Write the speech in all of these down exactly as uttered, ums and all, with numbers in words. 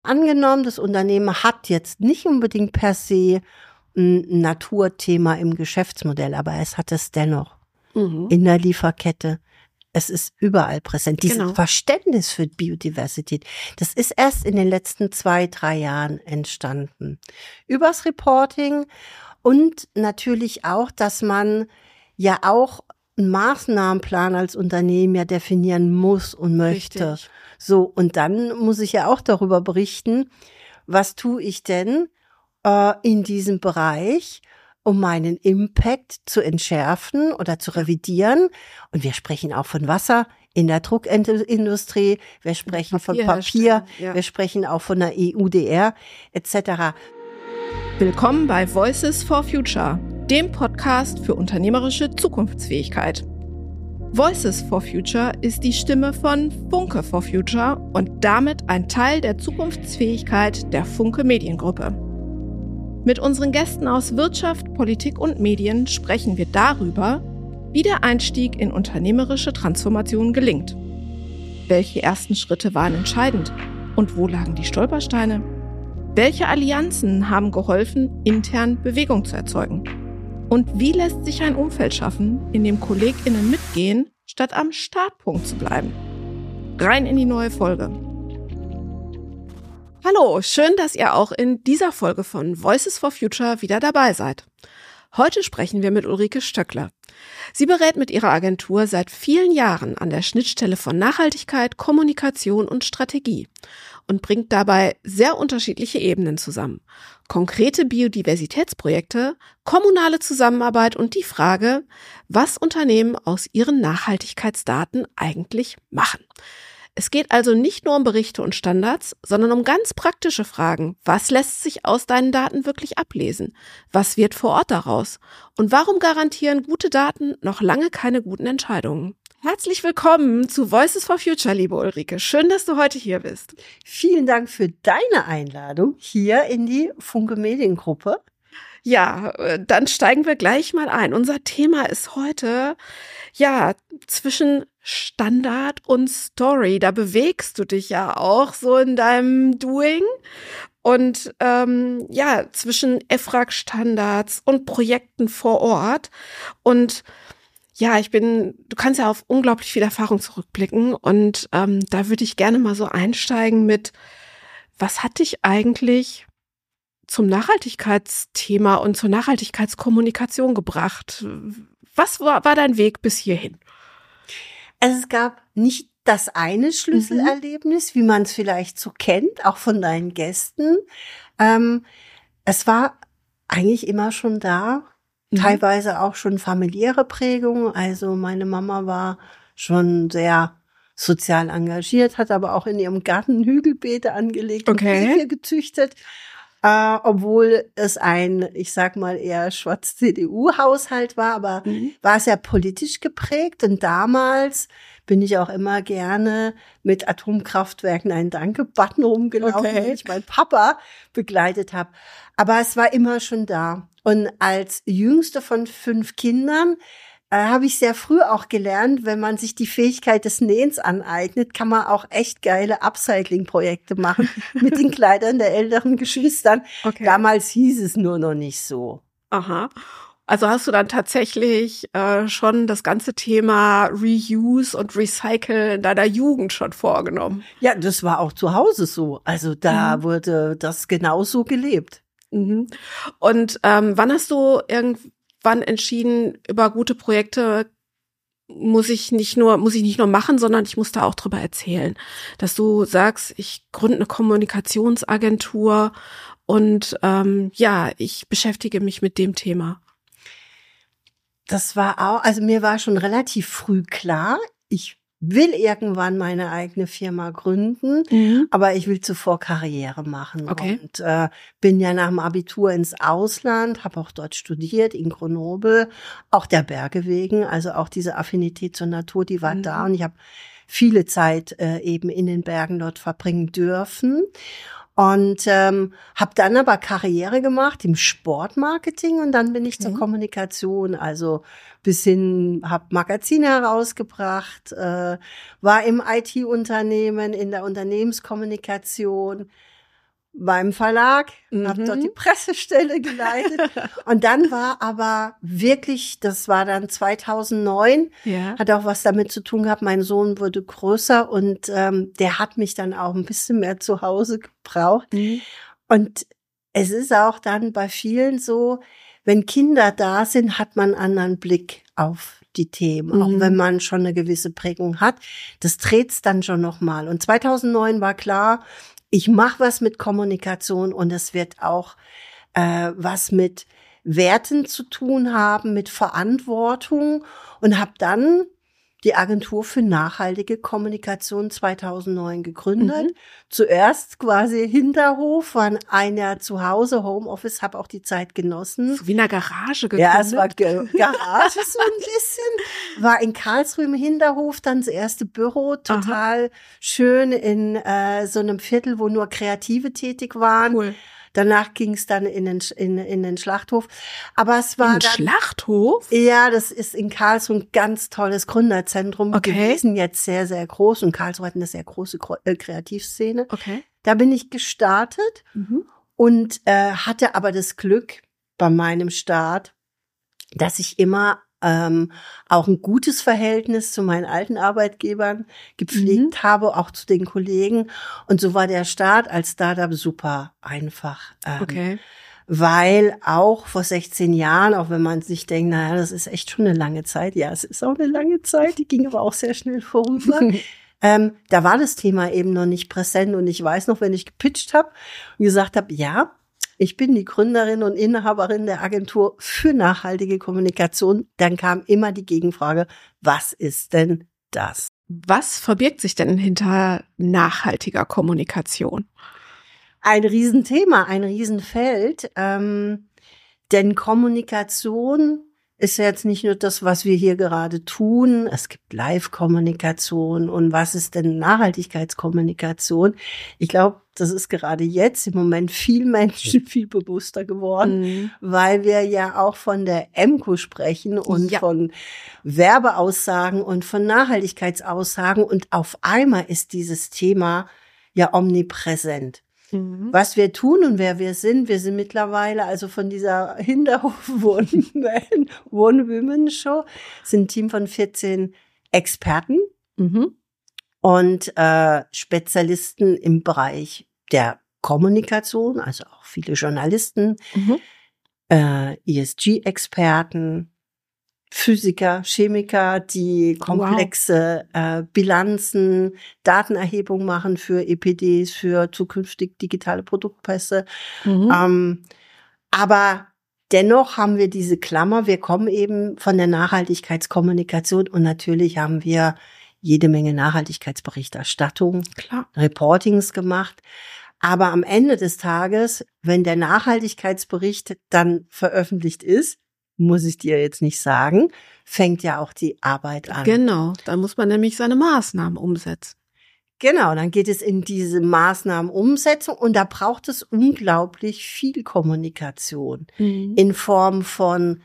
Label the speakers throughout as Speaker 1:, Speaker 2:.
Speaker 1: angenommen, das Unternehmen hat jetzt nicht unbedingt per se ein Naturthema im Geschäftsmodell, aber es hat es dennoch mhm. in der Lieferkette. Es ist überall präsent. Dieses genau. Verständnis für Biodiversität, das ist erst in den letzten zwei, drei Jahren entstanden. Übers Reporting und natürlich auch, dass man ja auch einen Maßnahmenplan als Unternehmen ja definieren muss und möchte. Richtig. So, und dann muss ich ja auch darüber berichten, was tue ich denn äh, in diesem Bereich, um meinen Impact zu entschärfen oder zu revidieren. Und wir sprechen auch von Wasser in der Druckindustrie, wir sprechen Papier von Papier, ja. wir sprechen auch von der E U D R et cetera.
Speaker 2: Willkommen bei Voices for Future, dem Podcast für unternehmerische Zukunftsfähigkeit. Voices for Future ist die Stimme von Funke for Future und damit ein Teil der Zukunftsfähigkeit der Funke Mediengruppe. Mit unseren Gästen aus Wirtschaft, Politik und Medien sprechen wir darüber, wie der Einstieg in unternehmerische Transformation gelingt. Welche ersten Schritte waren entscheidend und wo lagen die Stolpersteine? Welche Allianzen haben geholfen, intern Bewegung zu erzeugen? Und wie lässt sich ein Umfeld schaffen, in dem KollegInnen mitgehen, statt am Startpunkt zu bleiben? Rein in die neue Folge. Hallo, schön, dass ihr auch in dieser Folge von Voices for Future wieder dabei seid. Heute sprechen wir mit Ulrike Stöckler. Sie berät mit ihrer Agentur seit vielen Jahren an der Schnittstelle von Nachhaltigkeit, Kommunikation und Strategie und bringt dabei sehr unterschiedliche Ebenen zusammen. Konkrete Biodiversitätsprojekte, kommunale Zusammenarbeit und die Frage, was Unternehmen aus ihren Nachhaltigkeitsdaten eigentlich machen. Es geht also nicht nur um Berichte und Standards, sondern um ganz praktische Fragen. Was lässt sich aus deinen Daten wirklich ablesen? Was wird vor Ort daraus? Und warum garantieren gute Daten noch lange keine guten Entscheidungen? Herzlich willkommen zu Voices for Future, liebe Ulrike. Schön, dass du heute hier bist.
Speaker 1: Vielen Dank für deine Einladung hier in die Funke Mediengruppe.
Speaker 2: Ja, dann steigen wir gleich mal ein. Unser Thema ist heute, ja, zwischen Standard und Story. Da bewegst du dich ja auch so in deinem Doing. Und ähm, ja, zwischen E F R A G-Standards und Projekten vor Ort. Und ja, ich bin, du kannst ja auf unglaublich viel Erfahrung zurückblicken. Und ähm, da würde ich gerne mal so einsteigen mit, was hat dich eigentlich zum Nachhaltigkeitsthema und zur Nachhaltigkeitskommunikation gebracht? Was war, war dein Weg bis hierhin?
Speaker 1: Also es gab nicht das eine Schlüsselerlebnis, mhm. wie man es vielleicht so kennt, auch von deinen Gästen. Ähm, es war eigentlich immer schon da, mhm. teilweise auch schon familiäre Prägung. Also meine Mama war schon sehr sozial engagiert, hat aber auch in ihrem Garten Hügelbeete angelegt
Speaker 2: okay.
Speaker 1: und Käfer gezüchtet. Uh, obwohl es ein, ich sag mal, eher schwarz-C D U-Haushalt war, aber mhm. war sehr politisch geprägt. Und damals bin ich auch immer gerne mit Atomkraftwerken einen Danke-Button rumgelaufen, okay. den ich meinen Papa begleitet habe. Aber es war immer schon da. Und als jüngste von fünf Kindern Äh, habe ich sehr früh auch gelernt, wenn man sich die Fähigkeit des Nähens aneignet, kann man auch echt geile Upcycling-Projekte machen mit den Kleidern der älteren Geschwistern. Okay. Damals hieß es nur noch nicht so.
Speaker 2: Aha. Also hast du dann tatsächlich äh, schon das ganze Thema Reuse und Recycle in deiner Jugend schon vorgenommen?
Speaker 1: Ja, das war auch zu Hause so. Also da mhm. wurde das genauso gelebt.
Speaker 2: Mhm. Und ähm, wann hast du irgendwie Wann entschieden, über gute Projekte muss ich nicht nur muss ich nicht nur machen, sondern ich muss da auch drüber erzählen, dass du sagst, ich gründe eine Kommunikationsagentur und ähm, ja, ich beschäftige mich mit dem Thema.
Speaker 1: Das war auch, also mir war schon relativ früh klar, ich will irgendwann meine eigene Firma gründen, mhm. aber ich will zuvor Karriere machen.
Speaker 2: Okay.
Speaker 1: Und äh, bin ja nach dem Abitur ins Ausland, habe auch dort studiert, in Grenoble, auch der Berge wegen, also auch diese Affinität zur Natur, die war mhm. da. Und ich habe viele Zeit äh, eben in den Bergen dort verbringen dürfen. Und ähm, habe dann aber Karriere gemacht im Sportmarketing und dann bin ich okay. zur Kommunikation, also bis hin, habe Magazine herausgebracht, äh, war im I T-Unternehmen, in der Unternehmenskommunikation, beim Verlag,
Speaker 2: Mhm.
Speaker 1: habe dort die Pressestelle geleitet. Und dann war aber wirklich, das war dann zweitausendneun,
Speaker 2: Ja.
Speaker 1: hat auch was damit zu tun gehabt, mein Sohn wurde größer und ähm, der hat mich dann auch ein bisschen mehr zu Hause gebraucht.
Speaker 2: Mhm.
Speaker 1: Und es ist auch dann bei vielen so, wenn Kinder da sind, hat man einen anderen Blick auf die Themen,
Speaker 2: Mhm.
Speaker 1: auch wenn man schon eine gewisse Prägung hat. Das dreht's dann schon nochmal. Und zweitausendneun war klar, ich mache was mit Kommunikation und es wird auch äh, was mit Werten zu tun haben, mit Verantwortung und habe dann die Agentur für nachhaltige Kommunikation zweitausendneun gegründet.
Speaker 2: Mhm.
Speaker 1: Zuerst quasi Hinterhof, waren ein Jahr zu Hause, Homeoffice, habe auch die Zeit genossen.
Speaker 2: So wie in einer Garage gegründet.
Speaker 1: Ja, es war Ge- Garage so ein bisschen. War in Karlsruhe im Hinterhof dann das erste Büro, total Aha. schön in äh, so einem Viertel, wo nur Kreative tätig waren.
Speaker 2: Cool.
Speaker 1: Danach ging es dann in den, in, in den Schlachthof. Aber es war
Speaker 2: in den
Speaker 1: dann,
Speaker 2: Schlachthof?
Speaker 1: Ja, das ist in Karlsruhe ein ganz tolles Gründerzentrum
Speaker 2: Okay.
Speaker 1: gewesen, jetzt sehr, sehr groß. Und Karlsruhe hat eine sehr große äh, Kreativszene.
Speaker 2: Okay.
Speaker 1: Da bin ich gestartet
Speaker 2: Mhm.
Speaker 1: und äh, hatte aber das Glück bei meinem Start, dass ich immer ähm, auch ein gutes Verhältnis zu meinen alten Arbeitgebern gepflegt
Speaker 2: Mhm.
Speaker 1: habe, auch zu den Kollegen. Und so war der Start als Startup super einfach. Ähm,
Speaker 2: Okay.
Speaker 1: Weil auch vor sechzehn Jahren, auch wenn man sich denkt, naja, das ist echt schon eine lange Zeit. Ja, es ist auch eine lange Zeit, die ging aber auch sehr schnell vorüber. ähm, da war das Thema eben noch nicht präsent. Und ich weiß noch, wenn ich gepitcht habe und gesagt habe, ja, ich bin die Gründerin und Inhaberin der Agentur für nachhaltige Kommunikation, dann kam immer die Gegenfrage, was ist denn das?
Speaker 2: Was verbirgt sich denn hinter nachhaltiger Kommunikation?
Speaker 1: Ein Riesenthema, ein Riesenfeld, ähm, denn Kommunikation ist ja jetzt nicht nur das, was wir hier gerade tun. Es gibt Live-Kommunikation und was ist denn Nachhaltigkeitskommunikation? Ich glaube, das ist gerade jetzt im Moment viel Menschen viel bewusster geworden,
Speaker 2: Mhm.
Speaker 1: weil wir ja auch von der E M C O sprechen und
Speaker 2: Ja.
Speaker 1: von Werbeaussagen und von Nachhaltigkeitsaussagen und auf einmal ist dieses Thema ja omnipräsent.
Speaker 2: Mhm.
Speaker 1: Was wir tun und wer wir sind, wir sind mittlerweile, also von dieser Hinterhof One-Man, One-Women-Show, sind ein Team von vierzehn Experten
Speaker 2: Mhm.
Speaker 1: und äh, Spezialisten im Bereich der Kommunikation, also auch viele Journalisten,
Speaker 2: Mhm.
Speaker 1: äh, E S G-Experten, Physiker, Chemiker, die komplexe äh, Bilanzen, Datenerhebung machen für E P Ds, für zukünftig digitale Produktpässe.
Speaker 2: Mhm.
Speaker 1: Ähm, aber dennoch haben wir diese Klammer, wir kommen eben von der Nachhaltigkeitskommunikation und natürlich haben wir jede Menge Nachhaltigkeitsberichterstattung,
Speaker 2: Klar.
Speaker 1: Reportings gemacht. Aber am Ende des Tages, wenn der Nachhaltigkeitsbericht dann veröffentlicht ist, muss ich dir jetzt nicht sagen, fängt ja auch die Arbeit an.
Speaker 2: Genau, da muss man nämlich seine Maßnahmen umsetzen.
Speaker 1: Genau, dann geht es in diese Maßnahmenumsetzung und da braucht es unglaublich viel Kommunikation
Speaker 2: Mhm.
Speaker 1: in Form von,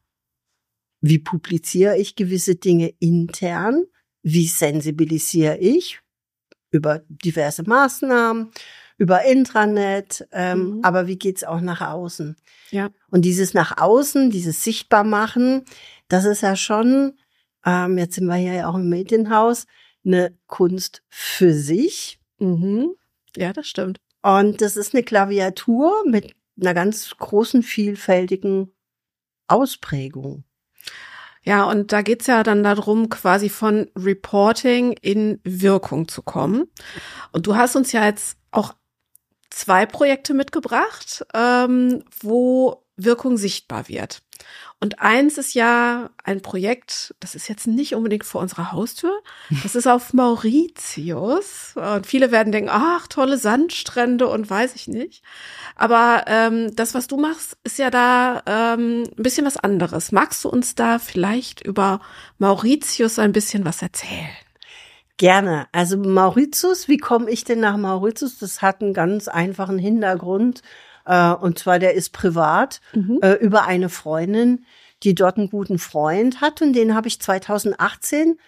Speaker 1: wie publiziere ich gewisse Dinge intern, wie sensibilisiere ich über diverse Maßnahmen, über Intranet, ähm,
Speaker 2: Mhm.
Speaker 1: aber wie geht's auch nach außen?
Speaker 2: Ja.
Speaker 1: Und dieses nach außen, dieses Sichtbarmachen, das ist ja schon, ähm, jetzt sind wir hier ja auch im Medienhaus, eine Kunst für sich.
Speaker 2: Mhm. Ja, das stimmt.
Speaker 1: Und das ist eine Klaviatur mit einer ganz großen, vielfältigen Ausprägung.
Speaker 2: Ja, und da geht's ja dann darum, quasi von Reporting in Wirkung zu kommen. Und du hast uns ja jetzt auch zwei Projekte mitgebracht, ähm, wo Wirkung sichtbar wird. Und eins ist ja ein Projekt, das ist jetzt nicht unbedingt vor unserer Haustür, das ist auf Mauritius. Und viele werden denken, ach, tolle Sandstrände und weiß ich nicht. Aber ähm, das, was du machst, ist ja da ähm, ein bisschen was anderes. Magst du uns da vielleicht über Mauritius ein bisschen was erzählen?
Speaker 1: Gerne. Also Mauritius, wie komme ich denn nach Mauritius? Das hat einen ganz einfachen Hintergrund. Äh, und zwar, der ist privat,
Speaker 2: Mhm.
Speaker 1: äh, über eine Freundin, die dort einen guten Freund hat. Und den habe ich zweitausendachtzehn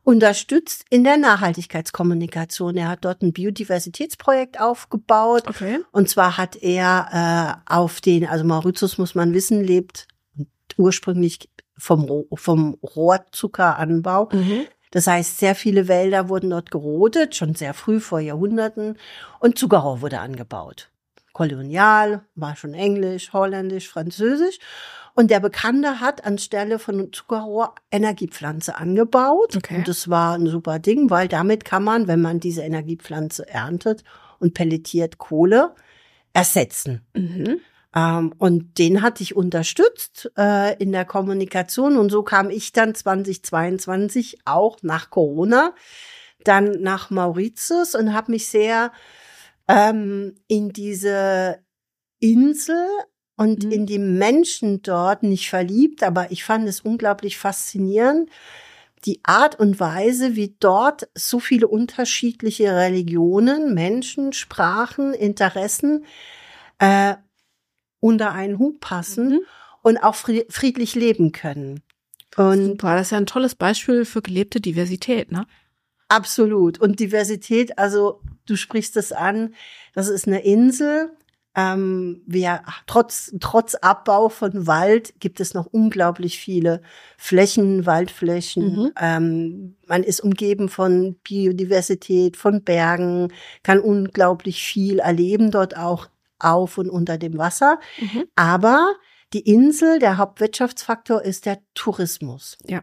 Speaker 1: unterstützt in der Nachhaltigkeitskommunikation. Er hat dort ein Biodiversitätsprojekt aufgebaut.
Speaker 2: Okay.
Speaker 1: Und zwar hat er äh, auf den, also Mauritius, muss man wissen, lebt ursprünglich vom, vom Rohrzuckeranbau.
Speaker 2: Mhm.
Speaker 1: Das heißt, sehr viele Wälder wurden dort gerodet, schon sehr früh, vor Jahrhunderten. Und Zuckerrohr wurde angebaut. Kolonial, war schon Englisch, Holländisch, Französisch. Und der Bekannte hat anstelle von Zuckerrohr Energiepflanze angebaut.
Speaker 2: Okay.
Speaker 1: Und das war ein super Ding, weil damit kann man, wenn man diese Energiepflanze erntet und pelletiert, Kohle ersetzen.
Speaker 2: Mhm.
Speaker 1: Ähm, und den hatte ich unterstützt äh, in der Kommunikation. Und so kam ich dann zweitausendzweiundzwanzig auch nach Corona dann nach Mauritius und habe mich sehr ähm, in diese Insel und mhm. in die Menschen dort nicht verliebt, aber ich fand es unglaublich faszinierend, die Art und Weise, wie dort so viele unterschiedliche Religionen, Menschen, Sprachen, Interessen äh, unter einen Hut passen mhm. und auch friedlich leben können. Und
Speaker 2: super, das ist ja ein tolles Beispiel für gelebte Diversität, ne?
Speaker 1: Absolut. Und Diversität, also du sprichst es an, das ist eine Insel. Ähm, wir, trotz, trotz Abbau von Wald gibt es noch unglaublich viele Flächen, Waldflächen. Mhm. Ähm, man ist umgeben von Biodiversität, von Bergen, kann unglaublich viel erleben dort auch auf und unter dem Wasser. Mhm. Aber die Insel, der Hauptwirtschaftsfaktor ist der Tourismus.
Speaker 2: Ja.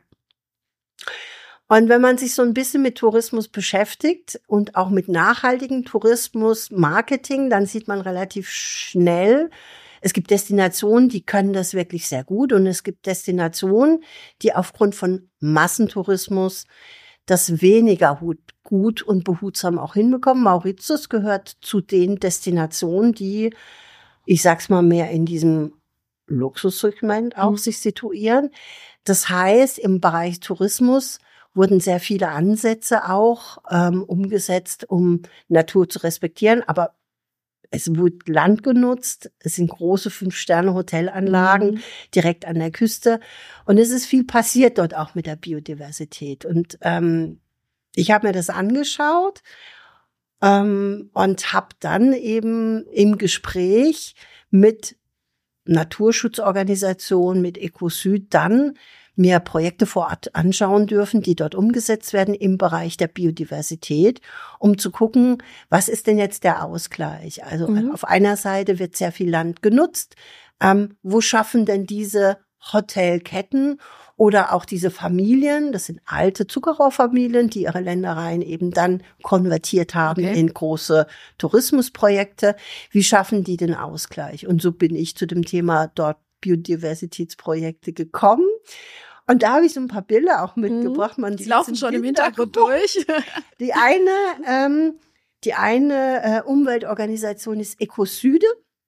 Speaker 1: Und wenn man sich so ein bisschen mit Tourismus beschäftigt und auch mit nachhaltigem Tourismus, Marketing, dann sieht man relativ schnell, es gibt Destinationen, die können das wirklich sehr gut. Und es gibt Destinationen, die aufgrund von Massentourismus das weniger gut und behutsam auch hinbekommen. Mauritius gehört zu den Destinationen, die, ich sag's mal, mehr in diesem Luxussegment auch mhm. sich situieren. Das heißt, im Bereich Tourismus wurden sehr viele Ansätze auch ähm, umgesetzt, um Natur zu respektieren. Aber es wurde Land genutzt. Es sind große Fünf-Sterne-Hotelanlagen mhm. direkt an der Küste. Und es ist viel passiert dort auch mit der Biodiversität. Und ähm, ich habe mir das angeschaut ähm, und habe dann eben im Gespräch mit Naturschutzorganisationen, mit Ecosud dann mir Projekte vor Ort anschauen dürfen, die dort umgesetzt werden im Bereich der Biodiversität, um zu gucken, was ist denn jetzt der Ausgleich? Also mhm. auf einer Seite wird sehr viel Land genutzt. Ähm, wo schaffen denn diese Hotelketten oder auch diese Familien, das sind alte Zuckerrohrfamilien, die ihre Ländereien eben dann konvertiert haben okay. in große Tourismusprojekte. Wie schaffen die den Ausgleich? Und so bin ich zu dem Thema dort Biodiversitätsprojekte gekommen. Und da habe ich so ein paar Bilder auch mitgebracht. Man
Speaker 2: die laufen schon im Hintergrund durch.
Speaker 1: Die eine, ähm, die eine äh, Umweltorganisation ist Ecosud.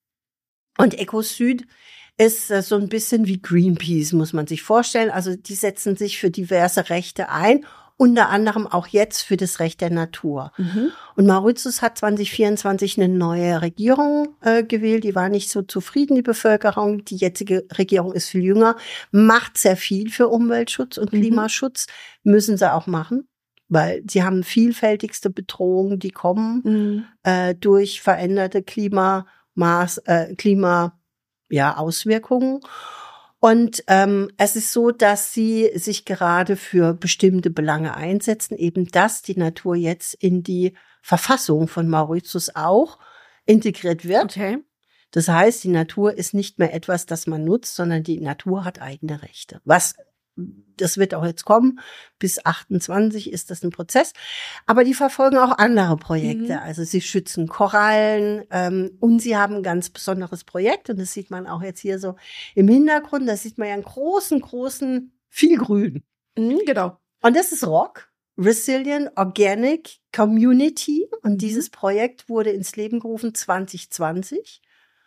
Speaker 1: Und Ecosud ist äh, so ein bisschen wie Greenpeace, muss man sich vorstellen. Also die setzen sich für diverse Rechte ein, unter anderem auch jetzt für das Recht der Natur. Mhm. Und Mauritius hat zwanzig vierundzwanzig eine neue Regierung äh, gewählt. Die war nicht so zufrieden, die Bevölkerung. Die jetzige Regierung ist viel jünger, macht sehr viel für Umweltschutz und mhm. Klimaschutz. Müssen sie auch machen, weil sie haben vielfältigste Bedrohungen, die kommen mhm. äh, durch veränderte Klimamaß, äh, Klima, ja, Auswirkungen. Und ähm, es ist so, dass sie sich gerade für bestimmte Belange einsetzen, eben dass die Natur jetzt in die Verfassung von Mauritius auch integriert wird.
Speaker 2: Okay.
Speaker 1: Das heißt, die Natur ist nicht mehr etwas, das man nutzt, sondern die Natur hat eigene Rechte. Was, das wird auch jetzt kommen, bis achtundzwanzig ist das ein Prozess. Aber die verfolgen auch andere Projekte. Mhm. Also sie schützen Korallen ähm, und sie haben ein ganz besonderes Projekt. Und das sieht man auch jetzt hier so im Hintergrund. Da sieht man ja einen großen, großen, viel Grün.
Speaker 2: Mhm, genau.
Speaker 1: Und das ist R O C, Resilient Organic Community. Und mhm. dieses Projekt wurde ins Leben gerufen zwanzig zwanzig.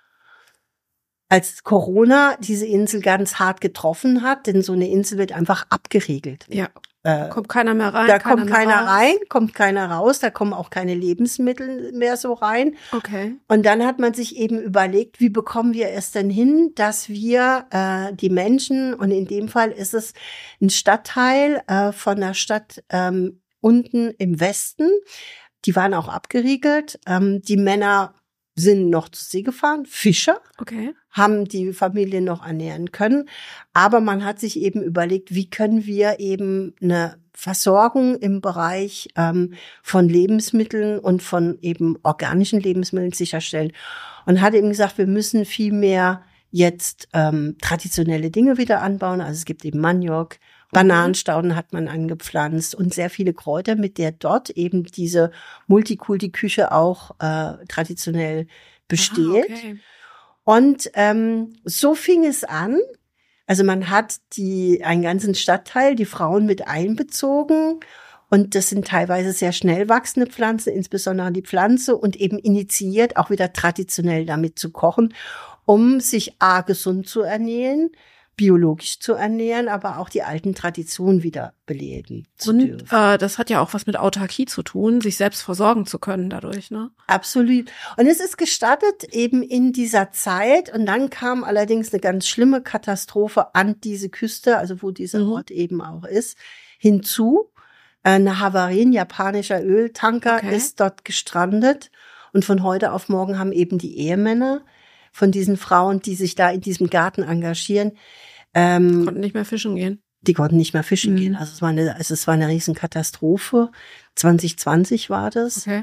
Speaker 1: Als Corona diese Insel ganz hart getroffen hat, denn so eine Insel wird einfach abgeriegelt.
Speaker 2: Ja. Da kommt keiner mehr rein.
Speaker 1: Da
Speaker 2: keiner
Speaker 1: kommt keiner
Speaker 2: raus.
Speaker 1: rein, kommt keiner raus, da kommen auch keine Lebensmittel mehr so rein.
Speaker 2: Okay.
Speaker 1: Und dann hat man sich eben überlegt, wie bekommen wir es denn hin, dass wir äh, die Menschen, und in dem Fall ist es ein Stadtteil äh, von der Stadt ähm, unten im Westen, die waren auch abgeriegelt. Ähm, die Männer sind noch zur See gefahren, Fischer,
Speaker 2: Okay.
Speaker 1: haben die Familie noch ernähren können. Aber man hat sich eben überlegt, wie können wir eben eine Versorgung im Bereich ähm, von Lebensmitteln und von eben organischen Lebensmitteln sicherstellen. Und hat eben gesagt, wir müssen viel mehr jetzt ähm, traditionelle Dinge wieder anbauen. Also es gibt eben Maniok, Bananenstauden hat man angepflanzt und sehr viele Kräuter, mit der dort eben diese Multikulti-Küche auch äh, traditionell besteht.
Speaker 2: Ah, okay.
Speaker 1: Und ähm, so fing es an. Also man hat die einen ganzen Stadtteil, die Frauen mit einbezogen. Und das sind teilweise sehr schnell wachsende Pflanzen, insbesondere die Pflanze, und eben initiiert, auch wieder traditionell damit zu kochen, um sich a gesund zu ernähren, biologisch zu ernähren, aber auch die alten Traditionen wieder beleben zu
Speaker 2: Und
Speaker 1: dürfen.
Speaker 2: äh, das hat ja auch was mit Autarkie zu tun, sich selbst versorgen zu können dadurch, ne?
Speaker 1: Absolut. Und es ist gestartet eben in dieser Zeit. Und dann kam allerdings eine ganz schlimme Katastrophe an diese Küste, also wo dieser
Speaker 2: Mhm.
Speaker 1: Ort eben auch ist, hinzu. Eine Havarie, ein japanischer Öltanker
Speaker 2: Okay.
Speaker 1: ist dort gestrandet. Und von heute auf morgen haben eben die Ehemänner von diesen Frauen, die sich da in diesem Garten engagieren, ähm,
Speaker 2: Konnten nicht mehr fischen gehen.
Speaker 1: die konnten nicht mehr fischen
Speaker 2: Mhm.
Speaker 1: gehen. Also es war eine, also es war eine Riesenkatastrophe. zwanzig zwanzig war das.
Speaker 2: Okay.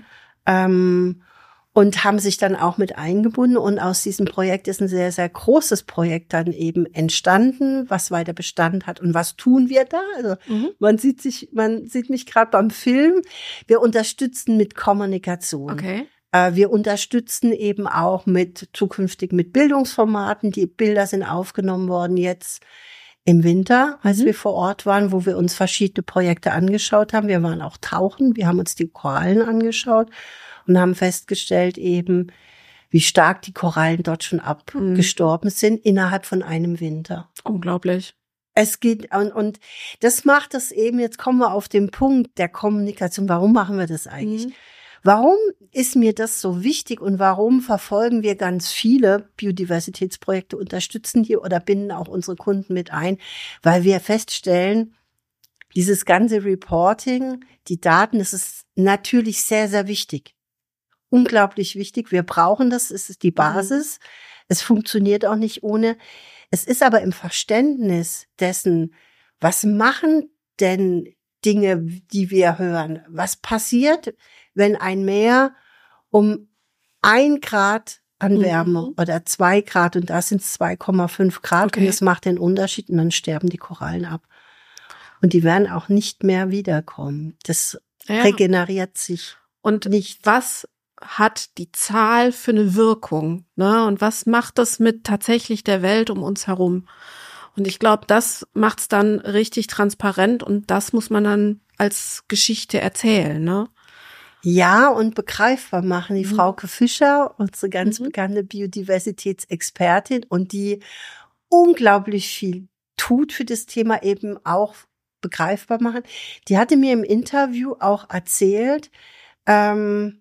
Speaker 1: Ähm, und haben sich dann auch mit eingebunden. Und aus diesem Projekt ist ein sehr, sehr großes Projekt dann eben entstanden, was weiter Bestand hat. Und was tun wir da? Also
Speaker 2: Mhm.
Speaker 1: man sieht sich, man sieht mich gerade beim Film. Wir unterstützen mit Kommunikation.
Speaker 2: Okay.
Speaker 1: Äh, Wir unterstützen eben auch mit zukünftig mit Bildungsformaten. Die Bilder sind aufgenommen worden jetzt im Winter, als
Speaker 2: Mhm.
Speaker 1: wir vor Ort waren, wo wir uns verschiedene Projekte angeschaut haben. Wir waren auch tauchen, wir haben uns die Korallen angeschaut und haben festgestellt eben, wie stark die Korallen dort schon abgestorben sind innerhalb von einem Winter.
Speaker 2: Unglaublich.
Speaker 1: Es geht, und, und das macht es eben, jetzt kommen wir auf den Punkt der Kommunikation. Warum machen wir das eigentlich?
Speaker 2: Mhm.
Speaker 1: Warum ist mir das so wichtig und warum verfolgen wir ganz viele Biodiversitätsprojekte, unterstützen die oder binden auch unsere Kunden mit ein? Weil wir feststellen, dieses ganze Reporting, die Daten, das ist natürlich sehr, sehr wichtig. Unglaublich wichtig. Wir brauchen das, es ist die Basis. Es funktioniert auch nicht ohne. Es ist aber im Verständnis dessen, was machen denn Dinge, die wir hören? Was passiert, wenn ein Meer um ein Grad an Wärme
Speaker 2: Mhm.
Speaker 1: oder zwei Grad, und da sind es zwei Komma fünf Grad,
Speaker 2: Okay.
Speaker 1: und das macht den Unterschied, und dann sterben die Korallen ab. Und die werden auch nicht mehr wiederkommen. Das
Speaker 2: Ja.
Speaker 1: regeneriert sich
Speaker 2: Und
Speaker 1: nicht.
Speaker 2: was hat die Zahl für eine Wirkung, ne? Und was macht das mit tatsächlich der Welt um uns herum? Und ich glaube, das macht's dann richtig transparent, und das muss man dann als Geschichte erzählen, ne?
Speaker 1: Ja, und begreifbar machen. Die
Speaker 2: Mhm.
Speaker 1: Frauke Fischer, unsere ganz
Speaker 2: Mhm.
Speaker 1: bekannte Biodiversitätsexpertin, und die unglaublich viel tut für das Thema, eben auch begreifbar machen. Die hatte mir im Interview auch erzählt, ähm,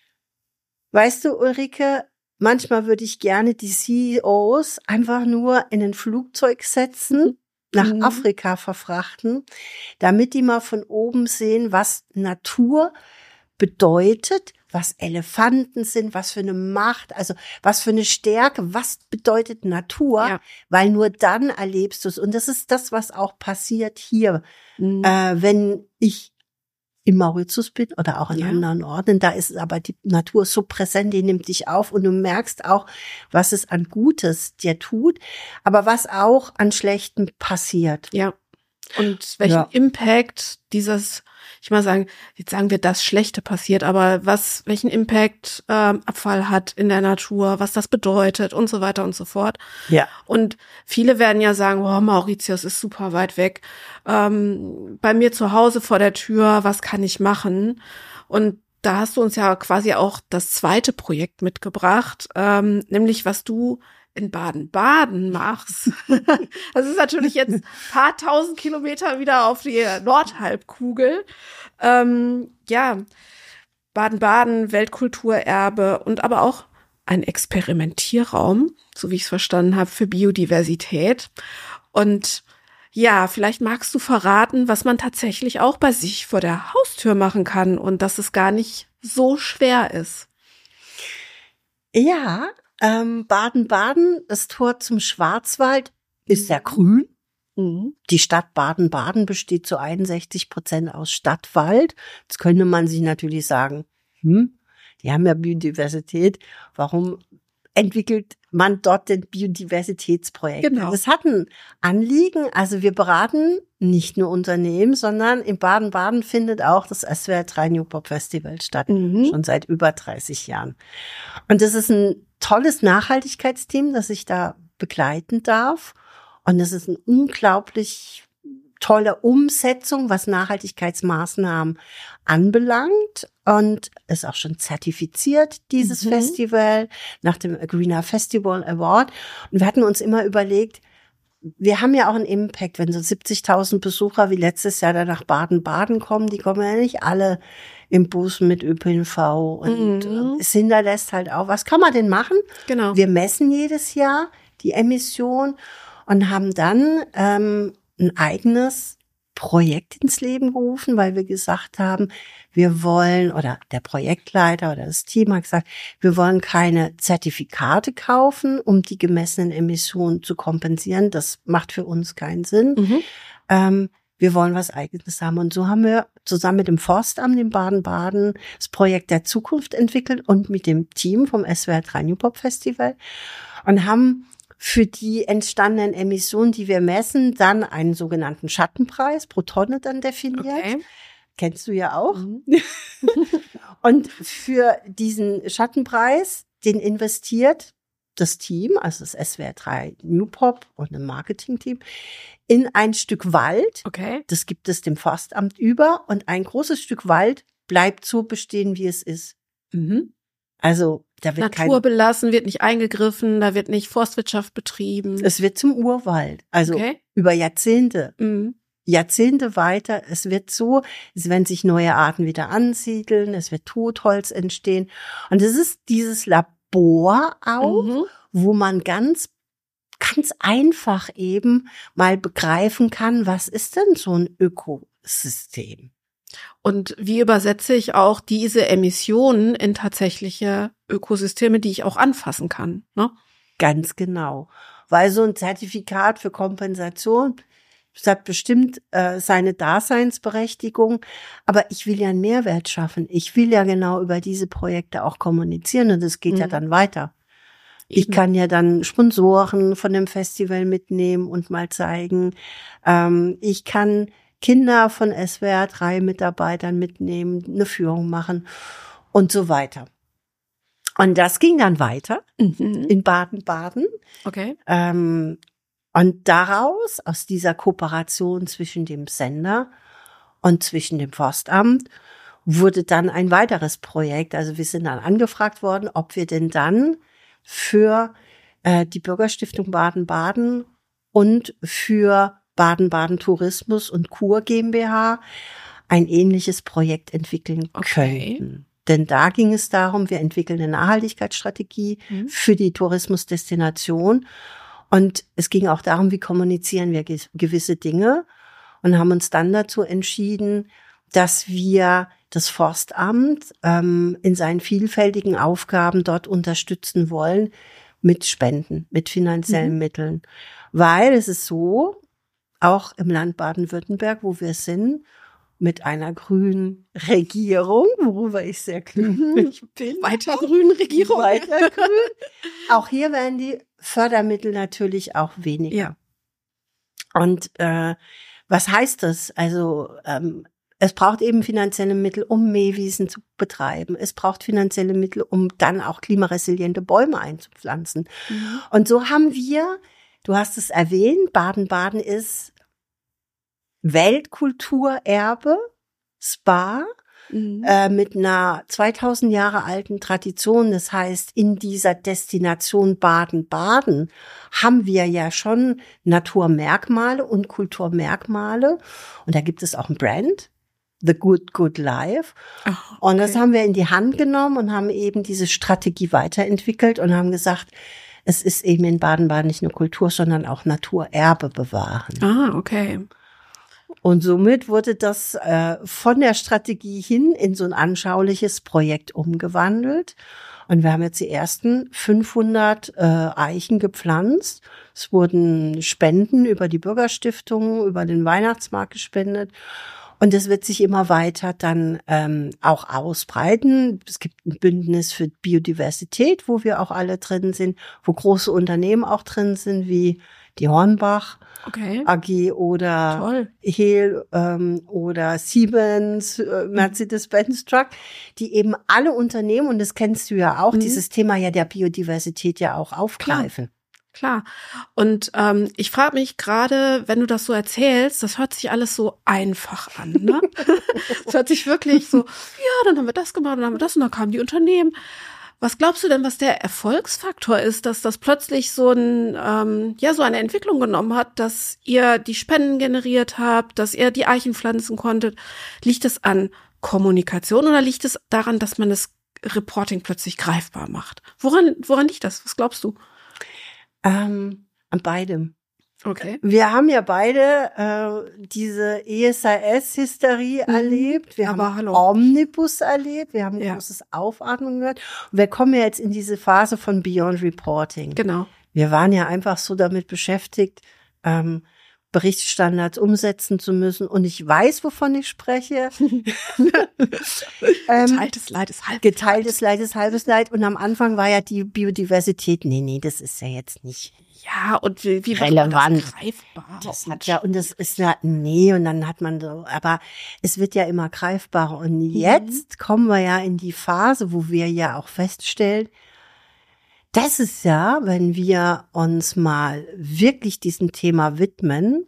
Speaker 1: weißt du, Ulrike, manchmal würde ich gerne die C E Os einfach nur in ein Flugzeug setzen, nach
Speaker 2: Mhm.
Speaker 1: Afrika verfrachten, damit die mal von oben sehen, was Natur bedeutet, was Elefanten sind, was für eine Macht, also was für eine Stärke, was bedeutet Natur,
Speaker 2: Ja.
Speaker 1: weil nur dann erlebst du es. Und das ist das, was auch passiert hier,
Speaker 2: Mhm.
Speaker 1: äh, wenn ich in Mauritius bin oder auch an
Speaker 2: Ja.
Speaker 1: anderen Orten. Da ist aber die Natur so präsent, die nimmt dich auf, und du merkst auch, was es an Gutes dir tut, aber was auch an Schlechtem passiert.
Speaker 2: Ja. Und welchen
Speaker 1: Ja.
Speaker 2: Impact dieses, ich mal sagen, jetzt sagen wir, das Schlechte passiert, aber was, welchen Impact ähm, Abfall hat in der Natur, was das bedeutet und so weiter und so fort.
Speaker 1: Ja.
Speaker 2: Und viele werden ja sagen, oh, Mauritius ist super weit weg. Ähm, bei mir zu Hause vor der Tür, was kann ich machen? Und da hast du uns ja quasi auch das zweite Projekt mitgebracht, ähm, nämlich was du in Baden-Baden machst. Das ist natürlich jetzt ein paar tausend Kilometer wieder auf die Nordhalbkugel. Ähm, ja, Baden-Baden, Weltkulturerbe und aber auch ein Experimentierraum, so wie ich es verstanden habe, für Biodiversität. Und ja, vielleicht magst du verraten, was man tatsächlich auch bei sich vor der Haustür machen kann und dass es gar nicht so schwer ist.
Speaker 1: Ja, ähm, Baden-Baden, das Tor zum Schwarzwald, ist sehr grün. Mhm. Die Stadt Baden-Baden besteht zu einundsechzig Prozent aus Stadtwald. Jetzt könnte man sich natürlich sagen, hm, die haben ja Biodiversität, warum entwickelt man dort den Biodiversitätsprojekt?
Speaker 2: Genau.
Speaker 1: Das hat ein Anliegen. Also wir beraten nicht nur Unternehmen, sondern in Baden-Baden findet auch das S W R drei New Pop Festival statt, mhm. schon seit über dreißig Jahren. Und das ist ein tolles Nachhaltigkeitsteam, das ich da begleiten darf. Und es ist eine unglaublich tolle Umsetzung, was Nachhaltigkeitsmaßnahmen anbelangt, und ist auch schon zertifiziert, dieses mhm. Festival, nach dem Greener Festival Award. Und wir hatten uns immer überlegt, wir haben ja auch einen Impact, wenn so siebzigtausend Besucher wie letztes Jahr da nach Baden-Baden kommen, die kommen ja nicht alle im Bus mit Ö P N V, und mhm. es hinterlässt halt auch, was kann man denn machen?
Speaker 2: Genau.
Speaker 1: Wir messen jedes Jahr die Emission und haben dann ähm, ein eigenes Projekt ins Leben gerufen, weil wir gesagt haben, wir wollen, oder der Projektleiter oder das Team hat gesagt, wir wollen keine Zertifikate kaufen, um die gemessenen Emissionen zu kompensieren. Das macht für uns keinen Sinn. Mhm. Ähm, wir wollen was Eigenes haben. Und so haben wir zusammen mit dem Forstamt in Baden-Baden das Projekt der Zukunft entwickelt und mit dem Team vom S W R drei New Pop Festival und haben für die entstandenen Emissionen, die wir messen, dann einen sogenannten Schattenpreis pro Tonne dann definiert. Okay. Kennst du ja auch. Mhm. Und für diesen Schattenpreis, den investiert das Team, also das S W R drei New Pop und ein Marketing-Team, in ein Stück Wald.
Speaker 2: Okay.
Speaker 1: Das gibt es dem Forstamt über, und ein großes Stück Wald bleibt so bestehen, wie es ist. Mhm. Also da wird
Speaker 2: Natur belassen, wird nicht eingegriffen, da wird nicht Forstwirtschaft betrieben.
Speaker 1: Es wird zum Urwald, also okay. über Jahrzehnte, mhm. Jahrzehnte weiter. Es wird so, es werden sich neue Arten wieder ansiedeln, es wird Totholz entstehen. Und es ist dieses Labor auch, mhm. wo man ganz, ganz einfach eben mal begreifen kann, was ist denn so ein Ökosystem?
Speaker 2: Und wie übersetze ich auch diese Emissionen in tatsächliche Ökosysteme, die ich auch anfassen kann, ne?
Speaker 1: Ganz genau. Weil so ein Zertifikat für Kompensation, das hat bestimmt äh, seine Daseinsberechtigung, aber ich will ja einen Mehrwert schaffen. Ich will ja genau über diese Projekte auch kommunizieren, und es geht mhm. ja dann weiter. Eben. Ich kann ja dann Sponsoren von dem Festival mitnehmen und mal zeigen. Ähm, ich kann Kinder von S W R drei Mitarbeitern mitnehmen, eine Führung machen und so weiter. Und das ging dann weiter mhm. in Baden-Baden.
Speaker 2: Okay.
Speaker 1: Ähm, und daraus, aus dieser Kooperation zwischen dem Sender und zwischen dem Forstamt, wurde dann ein weiteres Projekt. Also wir sind dann angefragt worden, ob wir denn dann für äh, die Bürgerstiftung Baden-Baden und für Baden-Baden Tourismus und Kur GmbH ein ähnliches Projekt entwickeln
Speaker 2: okay.
Speaker 1: könnten. Denn da ging es darum, wir entwickeln eine Nachhaltigkeitsstrategie mhm. für die Tourismusdestination. Und es ging auch darum, wie kommunizieren wir ge- gewisse Dinge, und haben uns dann dazu entschieden, dass wir das Forstamt ähm, in seinen vielfältigen Aufgaben dort unterstützen wollen mit Spenden, mit finanziellen mhm. Mitteln. Weil es ist so, auch im Land Baden-Württemberg, wo wir sind, mit einer grünen Regierung, worüber ich sehr glücklich bin.
Speaker 2: Weiter grünen Regierung.
Speaker 1: Weiter grün. Auch hier werden die Fördermittel natürlich auch weniger.
Speaker 2: Ja.
Speaker 1: Und äh, was heißt das? Also ähm, es braucht eben finanzielle Mittel, um Mähwiesen zu betreiben. Es braucht finanzielle Mittel, um dann auch klimaresiliente Bäume einzupflanzen. Mhm. Und so haben wir, du hast es erwähnt, Baden-Baden ist Weltkulturerbe, Spa, mhm. äh, mit einer zweitausend Jahre alten Tradition. Das heißt, in dieser Destination Baden-Baden haben wir ja schon Naturmerkmale und Kulturmerkmale. Und da gibt es auch ein Brand, The Good Good Life. Ach, okay. Und das haben wir in die Hand genommen und haben eben diese Strategie weiterentwickelt und haben gesagt, es ist eben in Baden-Baden nicht nur Kultur, sondern auch Naturerbe bewahren.
Speaker 2: Ah, okay.
Speaker 1: Und somit wurde das äh, von der Strategie hin in so ein anschauliches Projekt umgewandelt. Und wir haben jetzt die ersten fünfhundert äh, Eichen gepflanzt. Es wurden Spenden über die Bürgerstiftung, über den Weihnachtsmarkt gespendet. Und es wird sich immer weiter dann ähm, auch ausbreiten. Es gibt ein Bündnis für Biodiversität, wo wir auch alle drin sind, wo große Unternehmen auch drin sind, wie die Hornbach okay. A G oder Toll. Hehl ähm, oder Siemens, äh, Mercedes-Benz Truck, die eben alle Unternehmen, und das kennst du ja auch, mhm. dieses Thema ja der Biodiversität ja auch aufgreifen.
Speaker 2: Klar. Klar. Und ähm, ich frage mich gerade, wenn du das so erzählst, das hört sich alles so einfach an, ne? Das hört sich wirklich so, ja, dann haben wir das gemacht, dann haben wir das und dann kamen die Unternehmen. Was glaubst du denn, was der Erfolgsfaktor ist, dass das plötzlich so ein, ähm, ja, so eine Entwicklung genommen hat, dass ihr die Spenden generiert habt, dass ihr die Eichen pflanzen konntet? Liegt es an Kommunikation oder liegt es daran, dass man das Reporting plötzlich greifbar macht? Woran, woran liegt das? Was glaubst du?
Speaker 1: Ähm, an beidem.
Speaker 2: Okay.
Speaker 1: Wir haben ja beide äh, diese E S I S-Hysterie mhm. erlebt. Wir Aber haben hallo. Omnibus erlebt. Wir haben ja. großes Aufatmen gehört. Und wir kommen ja jetzt in diese Phase von Beyond Reporting.
Speaker 2: Genau.
Speaker 1: Wir waren ja einfach so damit beschäftigt, ähm, Berichtsstandards umsetzen zu müssen. Und ich weiß, wovon ich spreche.
Speaker 2: ähm, geteiltes Leid ist halbes
Speaker 1: Geteiltes Leid ist halbes Leid. Und am Anfang war ja die Biodiversität, nee, nee, das ist ja jetzt nicht
Speaker 2: ja, und wie, wie
Speaker 1: relevant.
Speaker 2: War das greifbar?
Speaker 1: Das hat ja, und das ist ja, nee, und dann hat man so, aber es wird ja immer greifbarer. Und jetzt mhm. kommen wir ja in die Phase, wo wir ja auch feststellen, das ist ja, wenn wir uns mal wirklich diesem Thema widmen,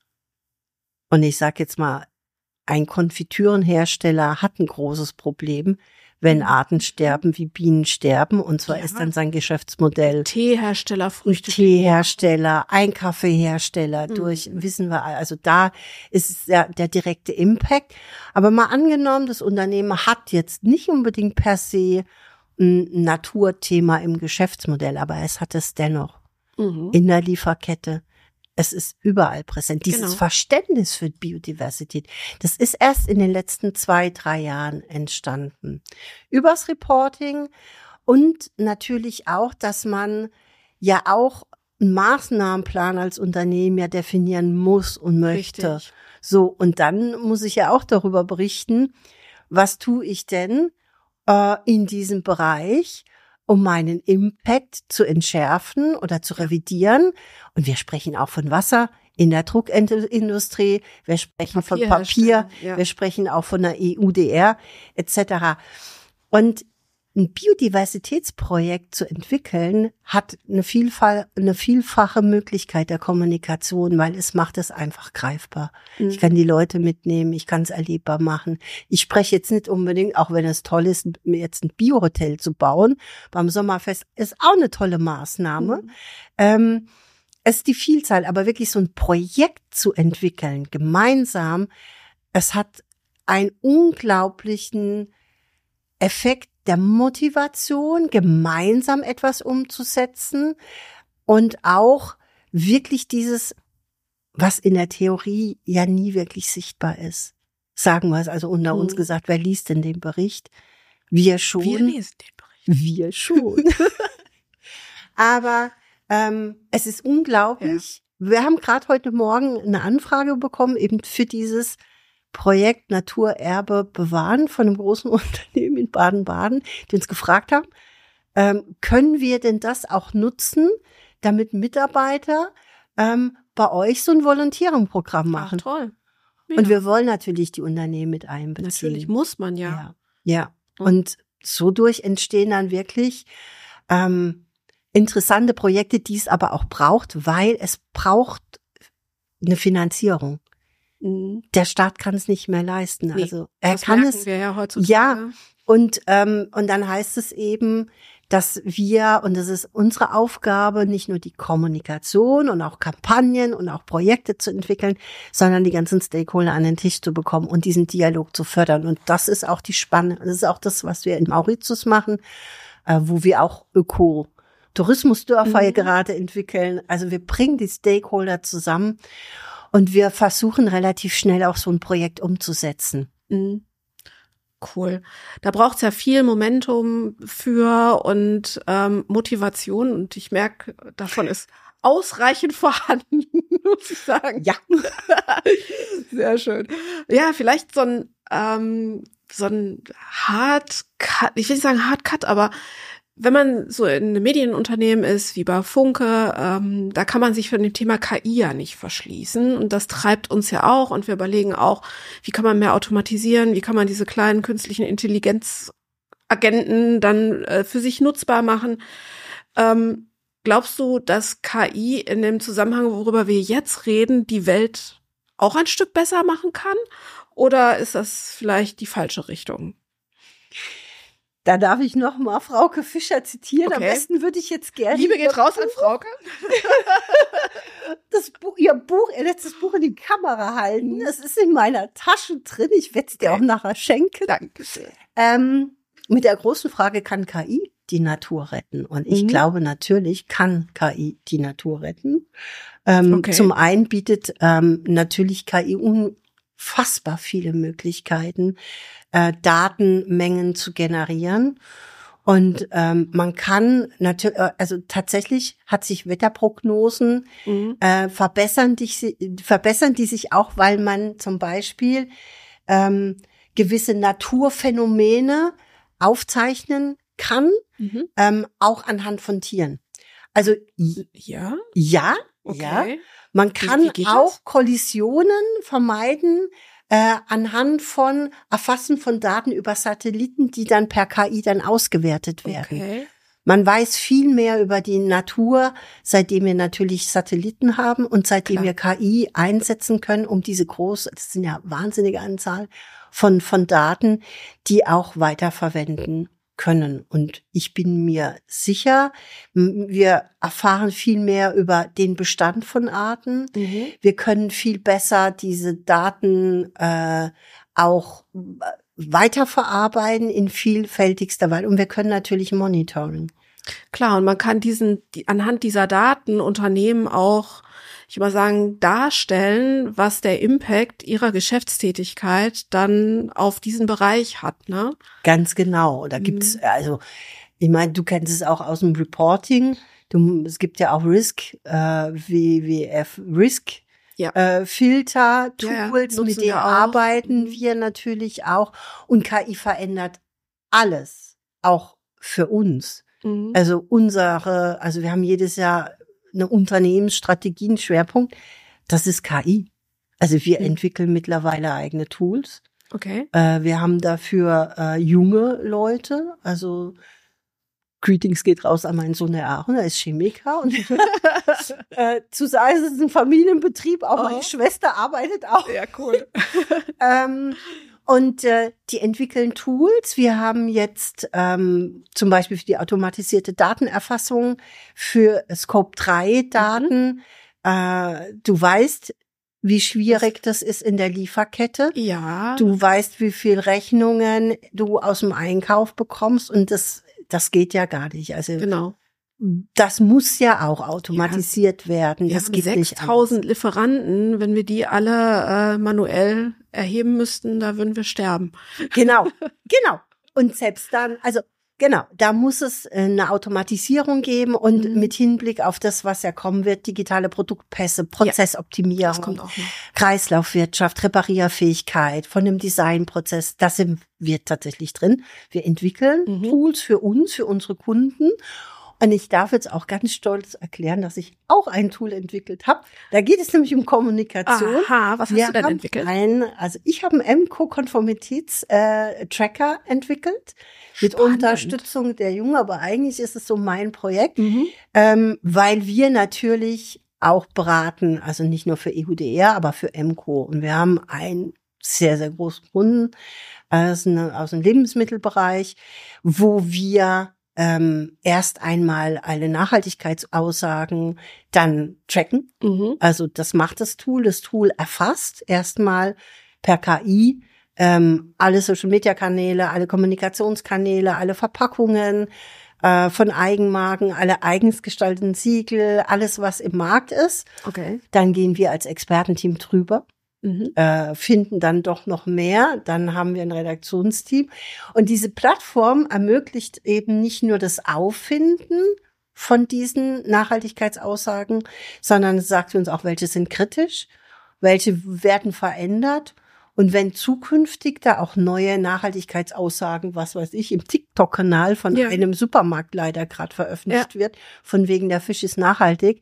Speaker 1: und ich sag jetzt mal, ein Konfitürenhersteller hat ein großes Problem, wenn Arten sterben, wie Bienen sterben, und zwar ja. ist dann sein Geschäftsmodell
Speaker 2: Teehersteller, Früchte,
Speaker 1: Teehersteller, ein Kaffeehersteller, mhm. durch, wissen wir, also da ist es ja der direkte Impact. Aber mal angenommen, das Unternehmen hat jetzt nicht unbedingt per se ein Naturthema im Geschäftsmodell, aber es hat es dennoch mhm. in der Lieferkette. Es ist überall präsent. Dieses genau. Verständnis für Biodiversität, das ist erst in den letzten zwei, drei Jahren entstanden. Übers Reporting und natürlich auch, dass man ja auch einen Maßnahmenplan als Unternehmen ja definieren muss und möchte. Richtig. So, und dann muss ich ja auch darüber berichten, was tue ich denn äh, in diesem Bereich, um meinen Impact zu entschärfen oder zu revidieren. Und wir sprechen auch von Wasser in der Druckindustrie, wir sprechen Papier von Papier, ja. wir sprechen auch von der E U D R et cetera. Und ein Biodiversitätsprojekt zu entwickeln, hat eine Vielfalt, eine vielfache Möglichkeit der Kommunikation, weil es macht es einfach greifbar. Mhm. Ich kann die Leute mitnehmen, ich kann es erlebbar machen. Ich spreche jetzt nicht unbedingt, auch wenn es toll ist, jetzt ein Biohotel zu bauen. Beim Sommerfest ist auch eine tolle Maßnahme. Mhm. Ähm, es ist die Vielzahl, aber wirklich so ein Projekt zu entwickeln, gemeinsam, es hat einen unglaublichen Effekt der Motivation, gemeinsam etwas umzusetzen und auch wirklich dieses, was in der Theorie ja nie wirklich sichtbar ist. Sagen wir es also unter hm. uns gesagt, wer liest denn den Bericht? Wir schon.
Speaker 2: Wir lesen den Bericht.
Speaker 1: Wir schon. Aber ähm, es ist unglaublich. Ja. Wir haben gerade heute Morgen eine Anfrage bekommen, eben für dieses Projekt Naturerbe bewahren von einem großen Unternehmen in Baden-Baden, die uns gefragt haben, ähm, können wir denn das auch nutzen, damit Mitarbeiter ähm, bei euch so ein Volontierenprogramm machen?
Speaker 2: Ach, toll. Ja.
Speaker 1: Und wir wollen natürlich die Unternehmen mit einbeziehen.
Speaker 2: Natürlich muss man ja.
Speaker 1: Ja, ja. Und so durch entstehen dann wirklich ähm, interessante Projekte, die es aber auch braucht, weil es braucht eine Finanzierung.
Speaker 2: Mhm.
Speaker 1: Der Staat kann es nicht mehr leisten.
Speaker 2: Nee,
Speaker 1: also er
Speaker 2: das
Speaker 1: kann
Speaker 2: merken
Speaker 1: es.
Speaker 2: Wir ja, heutzutage.
Speaker 1: Ja, und ähm, und dann heißt es eben, dass wir, und das ist unsere Aufgabe, nicht nur die Kommunikation und auch Kampagnen und auch Projekte zu entwickeln, sondern die ganzen Stakeholder an den Tisch zu bekommen und diesen Dialog zu fördern. Und das ist auch die Spanne, das ist auch das, was wir in Mauritius machen, äh, wo wir auch Öko-Tourismusdörfer mhm. gerade entwickeln. Also wir bringen die Stakeholder zusammen und wir versuchen relativ schnell auch so ein Projekt umzusetzen.
Speaker 2: Mhm. Cool. Da braucht's ja viel Momentum für und ähm, Motivation und ich merke, davon ist ausreichend vorhanden, muss ich sagen.
Speaker 1: Ja.
Speaker 2: Sehr schön. Ja, vielleicht so ein ähm, so ein Hard Cut, ich will nicht sagen Hard Cut, aber wenn man so in einem Medienunternehmen ist, wie bei Funke, ähm, da kann man sich von dem Thema K I ja nicht verschließen. Und das treibt uns ja auch. Und wir überlegen auch, wie kann man mehr automatisieren? Wie kann man diese kleinen künstlichen Intelligenzagenten dann äh, für sich nutzbar machen? Ähm, glaubst du, dass K I in dem Zusammenhang, worüber wir jetzt reden, die Welt auch ein Stück besser machen kann? Oder ist das vielleicht die falsche Richtung?
Speaker 1: Da darf ich noch mal Frauke Fischer zitieren. Okay. Am besten würde ich jetzt gerne...
Speaker 2: Liebe geht raus an Frauke.
Speaker 1: Das Buch, ihr Buch, ihr letztes Buch in die Kamera halten. Es ist in meiner Tasche drin. Ich werde es dir okay. auch nachher schenken.
Speaker 2: Danke sehr.
Speaker 1: Ähm, mit der großen Frage, kann K I die Natur retten? Und ich mhm. glaube, natürlich kann K I die Natur retten. Ähm, okay. Zum einen bietet ähm, natürlich K I unfassbar viele Möglichkeiten, äh, Datenmengen zu generieren. Und ähm, man kann natürlich, also tatsächlich hat sich Wetterprognosen mhm. äh, verbessern, die, verbessern die sich auch, weil man zum Beispiel ähm, gewisse Naturphänomene aufzeichnen kann, mhm. ähm, auch anhand von Tieren. Also
Speaker 2: ja,
Speaker 1: ja, okay. ja. Man kann wie, wie auch das? Kollisionen vermeiden äh, anhand von Erfassen von Daten über Satelliten, die dann per K I dann ausgewertet werden. Okay. Man weiß viel mehr über die Natur, seitdem wir natürlich Satelliten haben und seitdem Klar. wir K I einsetzen können, um diese große, das sind ja wahnsinnige Anzahl von von Daten, die auch weiterverwenden können. Und ich bin mir sicher, wir erfahren viel mehr über den Bestand von Arten. Mhm. Wir können viel besser diese Daten äh, auch weiterverarbeiten in vielfältigster Weise. Und wir können natürlich Monitoring.
Speaker 2: Klar, und man kann diesen die, anhand dieser Daten Unternehmen auch, ich würde mal sagen, darstellen, was der Impact ihrer Geschäftstätigkeit dann auf diesen Bereich hat, ne?
Speaker 1: Ganz genau. Da gibt's, mhm. also, ich meine, du kennst es auch aus dem Reporting. Du, es gibt ja auch Risk, äh, W W F Risk, ja. äh, Filter, Tools, ja, ja. mit denen arbeiten mhm. wir natürlich auch. Und K I verändert alles, auch für uns. Mhm. Also unsere, also wir haben jedes Jahr eine Unternehmensstrategie, einen Schwerpunkt, das ist K I. Also wir mhm. entwickeln mittlerweile eigene Tools.
Speaker 2: Okay.
Speaker 1: Äh, wir haben dafür äh, junge Leute, also Greetings geht raus an meinen Sohn der Aaron, er ist Chemiker und äh, zu sagen, es ist ein Familienbetrieb, auch oh. meine Schwester arbeitet auch.
Speaker 2: Ja, cool.
Speaker 1: ähm, Und äh, die entwickeln Tools. Wir haben jetzt ähm, zum Beispiel für die automatisierte Datenerfassung für Scope drei Daten. Mhm. Äh, du weißt, wie schwierig das ist in der Lieferkette.
Speaker 2: Ja.
Speaker 1: Du weißt, wie viel Rechnungen du aus dem Einkauf bekommst. Und das, das geht ja gar nicht. Also
Speaker 2: genau.
Speaker 1: Das muss ja auch automatisiert ja. werden.
Speaker 2: Wir
Speaker 1: das
Speaker 2: haben
Speaker 1: geht
Speaker 2: sechstausend Lieferanten. Wenn wir die alle äh, manuell erheben müssten, da würden wir sterben.
Speaker 1: Genau, genau. Und selbst dann, also genau, da muss es eine Automatisierung geben und mhm. mit Hinblick auf das, was ja kommen wird, digitale Produktpässe, Prozessoptimierung, ja, das kommt auch noch. Kreislaufwirtschaft, Reparierfähigkeit von dem Designprozess, das sind wir tatsächlich drin. Wir entwickeln mhm. Tools für uns, für unsere Kunden. Und ich darf jetzt auch ganz stolz erklären, dass ich auch ein Tool entwickelt habe. Da geht es nämlich um Kommunikation.
Speaker 2: Aha, was hast Wir du denn entwickelt?
Speaker 1: Ein, also ich habe einen M C O-Konformitäts-Tracker äh, entwickelt mit Spannend. Unterstützung der Jungen, aber eigentlich ist es so mein Projekt, mhm. ähm, weil wir natürlich auch beraten, also nicht nur für E U D R, aber für Emco. Und wir haben einen sehr, sehr großen Kunden aus, eine, aus dem Lebensmittelbereich, wo wir ähm, erst einmal alle Nachhaltigkeitsaussagen dann tracken.
Speaker 2: Mhm.
Speaker 1: Also das macht das Tool. Das Tool erfasst erstmal per K I ähm, alle Social-Media-Kanäle, alle Kommunikationskanäle, alle Verpackungen äh, von Eigenmarken, alle eigens gestalteten Siegel, alles, was im Markt ist.
Speaker 2: Okay.
Speaker 1: Dann gehen wir als Expertenteam drüber.
Speaker 2: Mhm.
Speaker 1: Äh, finden dann doch noch mehr, dann haben wir ein Redaktionsteam. Und diese Plattform ermöglicht eben nicht nur das Auffinden von diesen Nachhaltigkeitsaussagen, sondern es sagt uns auch, welche sind kritisch, welche werden verändert. Und wenn zukünftig da auch neue Nachhaltigkeitsaussagen, was weiß ich, im TikTok-Kanal von
Speaker 2: Ja.
Speaker 1: einem Supermarktleiter gerade veröffentlicht
Speaker 2: Ja.
Speaker 1: wird, von wegen der Fisch ist nachhaltig,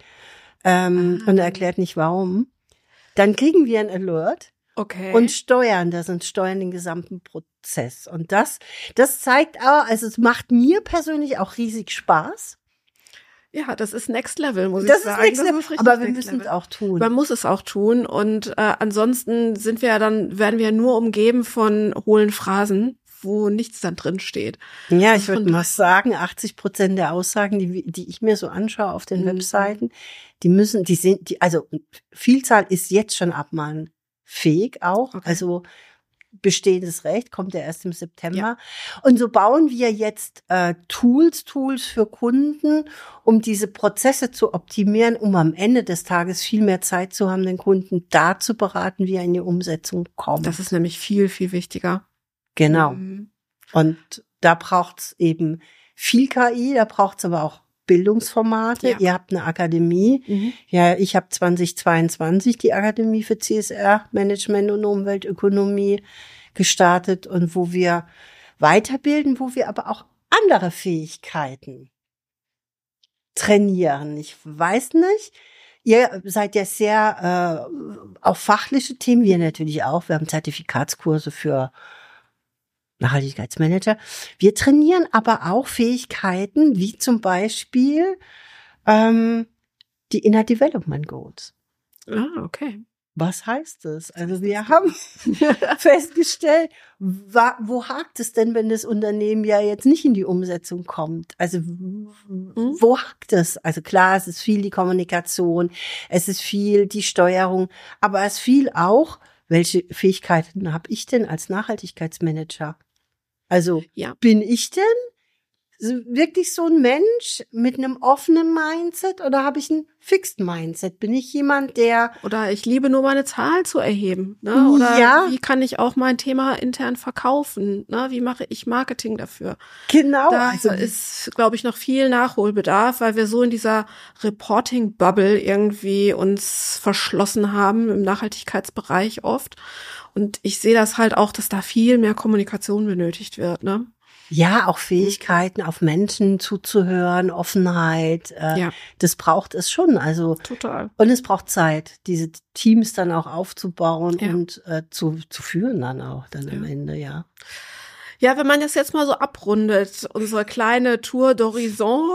Speaker 1: ähm,
Speaker 2: Ah.
Speaker 1: und er erklärt nicht warum, dann kriegen wir ein Alert
Speaker 2: Okay.
Speaker 1: und steuern das und steuern den gesamten Prozess. Und das, das zeigt auch, also es macht mir persönlich auch riesig Spaß.
Speaker 2: Ja, das ist Next Level, muss
Speaker 1: Das
Speaker 2: ich
Speaker 1: ist
Speaker 2: sagen.
Speaker 1: Next
Speaker 2: Das
Speaker 1: Level,
Speaker 2: ist richtig
Speaker 1: aber wir
Speaker 2: Next
Speaker 1: müssen es
Speaker 2: Level.
Speaker 1: auch tun.
Speaker 2: Man muss es auch tun und äh, ansonsten sind wir ja dann, werden wir nur umgeben von hohlen Phrasen, wo nichts dann drin steht.
Speaker 1: Ja,
Speaker 2: Also
Speaker 1: ich würde
Speaker 2: von
Speaker 1: mal sagen, achtzig Prozent der Aussagen, die, die ich mir so anschaue auf den
Speaker 2: Mhm.
Speaker 1: Webseiten, die müssen, die sind, die, also Vielzahl ist jetzt schon abmahnfähig auch.
Speaker 2: Okay.
Speaker 1: Also bestehendes Recht kommt ja erst im September. Ja. Und so bauen wir jetzt äh, Tools, Tools für Kunden, um diese Prozesse zu optimieren, um am Ende des Tages viel mehr Zeit zu haben, den Kunden da zu beraten, wie er in die Umsetzung kommt.
Speaker 2: Das ist nämlich viel, viel wichtiger.
Speaker 1: Genau.
Speaker 2: Mhm.
Speaker 1: Und da braucht's eben viel K I, da braucht's aber auch Bildungsformate.
Speaker 2: Ja.
Speaker 1: Ihr habt eine Akademie. Mhm. Ja, ich habe zweitausendzweiundzwanzig die Akademie für C S R, Management und Umweltökonomie gestartet und wo wir weiterbilden, wo wir aber auch andere Fähigkeiten trainieren. Ich weiß nicht, ihr seid ja sehr äh, auf fachliche Themen, wir natürlich auch. Wir haben Zertifikatskurse für Nachhaltigkeitsmanager. Wir trainieren aber auch Fähigkeiten, wie zum Beispiel ähm, die Inner Development Goals.
Speaker 2: Ah, okay.
Speaker 1: Was heißt das? Also wir haben festgestellt, wa- wo hakt es denn, wenn das Unternehmen ja jetzt nicht in die Umsetzung kommt? Also w-
Speaker 2: Mhm.
Speaker 1: wo hakt es? Also klar, es ist viel die Kommunikation, es ist viel die Steuerung, aber es ist viel auch, welche Fähigkeiten habe ich denn als Nachhaltigkeitsmanager? Also
Speaker 2: Ja.
Speaker 1: bin ich denn wirklich so ein Mensch mit einem offenen Mindset oder habe ich ein Fixed Mindset? Bin ich jemand, der
Speaker 2: Oder ich liebe nur meine Zahl zu erheben, ne? Oder
Speaker 1: Ja.
Speaker 2: wie kann ich auch mein Thema intern verkaufen, ne? Wie mache ich Marketing dafür?
Speaker 1: genau,
Speaker 2: Da
Speaker 1: also
Speaker 2: ist, glaube ich, noch viel Nachholbedarf, weil wir so in dieser Reporting-Bubble irgendwie uns verschlossen haben im Nachhaltigkeitsbereich oft. Und ich sehe das halt auch, dass da viel mehr Kommunikation benötigt wird, ne?
Speaker 1: ja, auch Fähigkeiten, auf Menschen zuzuhören, Offenheit, äh,
Speaker 2: Ja.
Speaker 1: das braucht es schon. Also
Speaker 2: Total.
Speaker 1: und es braucht Zeit, diese Teams dann auch aufzubauen
Speaker 2: Ja.
Speaker 1: und äh, zu zu führen dann auch dann am
Speaker 2: Ja.
Speaker 1: Ende, ja.
Speaker 2: Ja, wenn man das jetzt mal so abrundet, unsere kleine Tour d'Horizon.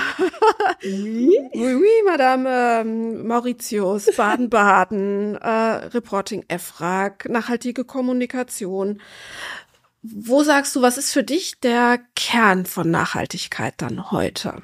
Speaker 2: Oui, oui, Madame ähm, Mauritius, Baden-Baden, äh, Reporting F R A G, nachhaltige Kommunikation. Wo sagst du, was ist für dich der Kern von Nachhaltigkeit dann heute?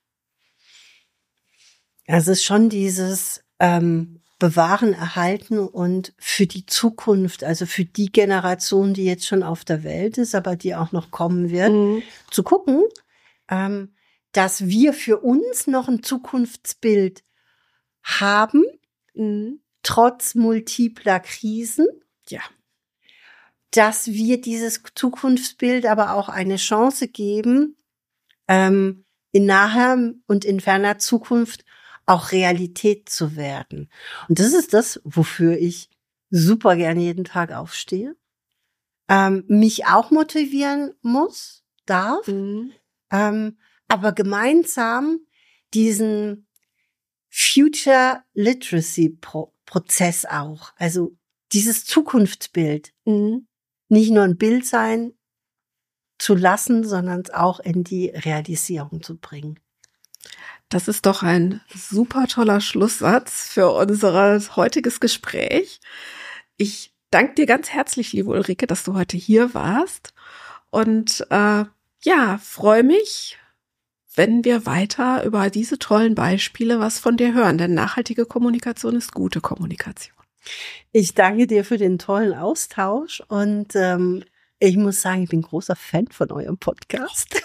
Speaker 1: Also es ist schon dieses ähm, Bewahren, Erhalten und für die Zukunft, also für die Generation, die jetzt schon auf der Welt ist, aber die auch noch kommen wird,
Speaker 2: Mhm.
Speaker 1: zu gucken, ähm, dass wir für uns noch ein Zukunftsbild haben,
Speaker 2: Mhm.
Speaker 1: trotz multipler Krisen,
Speaker 2: Ja.
Speaker 1: dass wir dieses Zukunftsbild aber auch eine Chance geben, ähm, in naher und in ferner Zukunft auch Realität zu werden. Und das ist das, wofür ich super gern jeden Tag aufstehe, ähm, mich auch motivieren muss, darf,
Speaker 2: Mhm.
Speaker 1: ähm, aber gemeinsam diesen Future Literacy Pro- Prozess auch, also dieses Zukunftsbild,
Speaker 2: Mhm.
Speaker 1: nicht nur ein Bild sein zu lassen, sondern es auch in die Realisierung zu bringen.
Speaker 2: Das ist doch ein super toller Schlusssatz für unser heutiges Gespräch. Ich danke dir ganz herzlich, liebe Ulrike, dass du heute hier warst. Und äh, ja, freue mich, wenn wir weiter über diese tollen Beispiele was von dir hören. Denn nachhaltige Kommunikation ist gute Kommunikation.
Speaker 1: Ich danke dir für den tollen Austausch. Und ähm, ich muss sagen, ich bin großer Fan von eurem Podcast.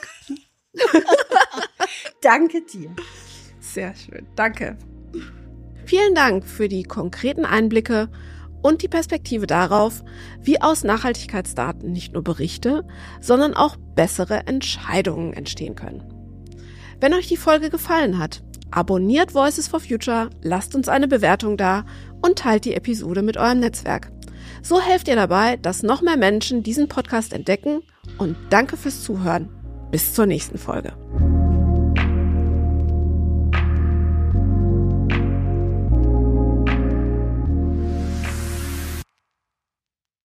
Speaker 1: Danke dir.
Speaker 2: Sehr schön, danke. Vielen Dank für die konkreten Einblicke und die Perspektive darauf, wie aus Nachhaltigkeitsdaten nicht nur Berichte, sondern auch bessere Entscheidungen entstehen können. Wenn euch die Folge gefallen hat, abonniert Voices for Future, lasst uns eine Bewertung da und teilt die Episode mit eurem Netzwerk. So helft ihr dabei, dass noch mehr Menschen diesen Podcast entdecken und danke fürs Zuhören. Bis zur nächsten Folge.